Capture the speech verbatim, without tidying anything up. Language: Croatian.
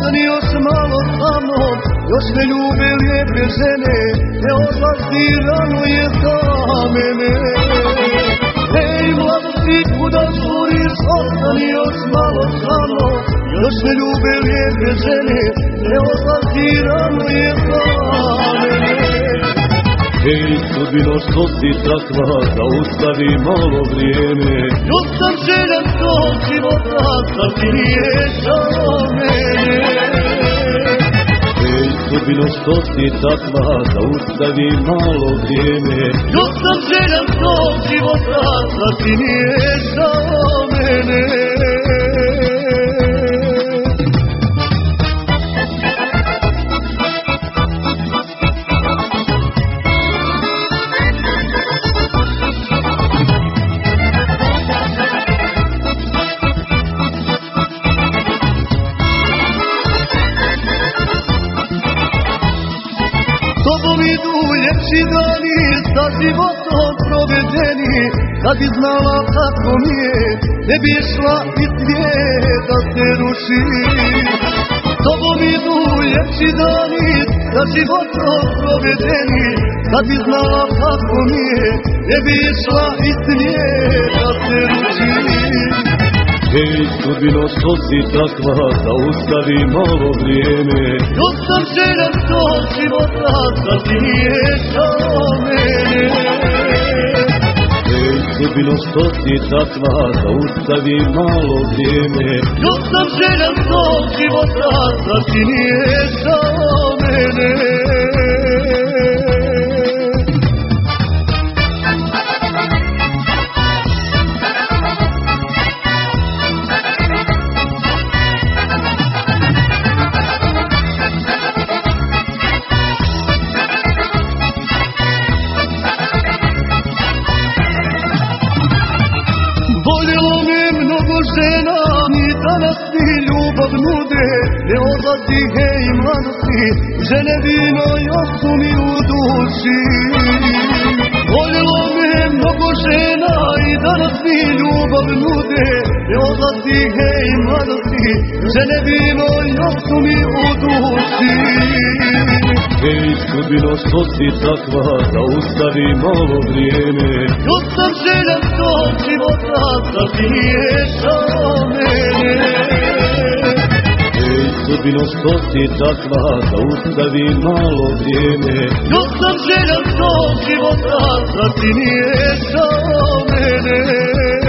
ostani još malo sa mnom, još me ljube lijepe žene, ne odlazi rano je za mene. Ej, mladosti, kuda žuriš, ostani još malo sa mnom, još me ljube lijepe žene, ne odlazi rano je za mene. Ej, sudbino, što si takva, zaustavi malo vrijeme. Još sam željan tog života, sad ti nije žao mene. Ej, sudbino, što si takva, zaustavi malo vrijeme. Još sam željan tog života, sad ti nije žao mene. Tobom idu ljepši dani, sa životom provedeni. Kad bi znala kako mi je, ne bi šla i svijeta se ruši. Tobom idu ljepši dani, sa životom provedeni. Kad bi znala kako mi je, ne bi šla i svijeta se ruši. Ej, sudbino, što si takva, zaustavi malo vrijeme. Još sam željan tog života, sad ti nije žao mene. Ej, sudbino, što si takva, zaustavi malo vrijeme. Još sam željan tog života, sad ti nije žao mene. Voljelo me mnogo žena, ni danas mi ljubav nude. Ne odlazi, hej mladosti, žene vino još su mi u duši. Voljelo me mnogo žena, i danas mi ljubav nude. Ne odlazi, hej mladosti, žene vino još su mi u duši. Ej, sudbino, što si takva, zaustavi malo vrijeme. Još sam željan tog života, sad ti nije žao mene. Ej, sudbino, što si takva, zaustavi malo vrijeme. Još sam željan tog života, sad ti nije žao mene.